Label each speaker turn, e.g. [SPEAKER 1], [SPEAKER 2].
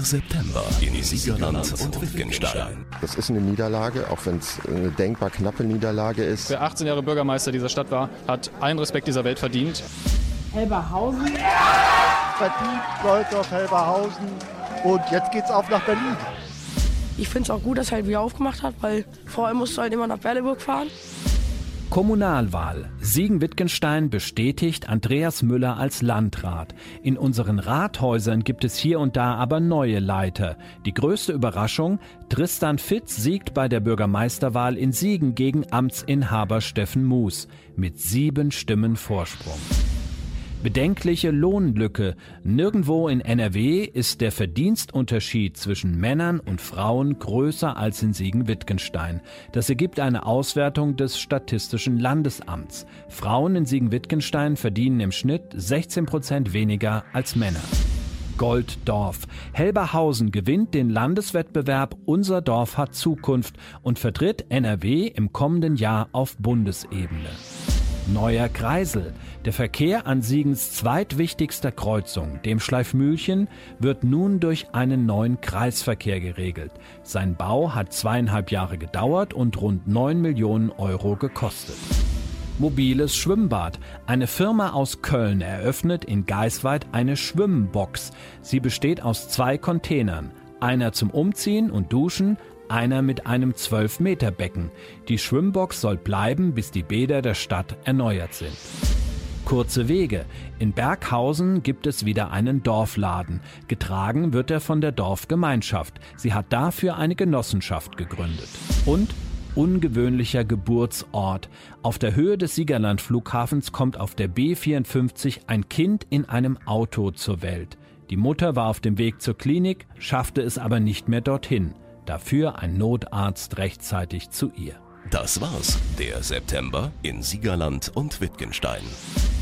[SPEAKER 1] September in Siegerland und Wittgenstein.
[SPEAKER 2] Das ist eine Niederlage, auch wenn es eine denkbar knappe Niederlage ist.
[SPEAKER 3] Wer 18 Jahre Bürgermeister dieser Stadt war, hat allen Respekt dieser Welt verdient.
[SPEAKER 4] Helberhausen.
[SPEAKER 5] Verdient Gold auf Helberhausen und jetzt geht's auf nach Berlin.
[SPEAKER 6] Ich finde es auch gut, dass er halt wieder aufgemacht hat, weil vorher musst du halt immer nach Berleburg fahren.
[SPEAKER 7] Kommunalwahl. Siegen-Wittgenstein bestätigt Andreas Müller als Landrat. In unseren Rathäusern gibt es hier und da aber neue Leiter. Die größte Überraschung: Tristan Fitz siegt bei der Bürgermeisterwahl in Siegen gegen Amtsinhaber Steffen Muß mit 7 Stimmen Vorsprung. Bedenkliche Lohnlücke. Nirgendwo in NRW ist der Verdienstunterschied zwischen Männern und Frauen größer als in Siegen-Wittgenstein. Das ergibt eine Auswertung des Statistischen Landesamts. Frauen in Siegen-Wittgenstein verdienen im Schnitt 16% weniger als Männer. Golddorf. Helberhausen gewinnt den Landeswettbewerb Unser Dorf hat Zukunft und vertritt NRW im kommenden Jahr auf Bundesebene. Neuer Kreisel. Der Verkehr an Siegens zweitwichtigster Kreuzung, dem Schleifmühlchen, wird nun durch einen neuen Kreisverkehr geregelt. Sein Bau hat 2,5 Jahre gedauert und rund 9 Millionen Euro gekostet. Mobiles Schwimmbad. Eine Firma aus Köln eröffnet in Geisweid eine Schwimmbox. Sie besteht aus 2 Containern. Einer zum Umziehen und Duschen, einer mit einem 12-Meter-Becken. Die Schwimmbox soll bleiben, bis die Bäder der Stadt erneuert sind. Kurze Wege. In Berghausen gibt es wieder einen Dorfladen. Getragen wird er von der Dorfgemeinschaft. Sie hat dafür eine Genossenschaft gegründet. Und ungewöhnlicher Geburtsort. Auf der Höhe des Siegerland-Flughafens kommt auf der B54 ein Kind in einem Auto zur Welt. Die Mutter war auf dem Weg zur Klinik, schaffte es aber nicht mehr dorthin. Dafür ein Notarzt rechtzeitig zu ihr.
[SPEAKER 1] Das war's, der September in Siegerland und Wittgenstein.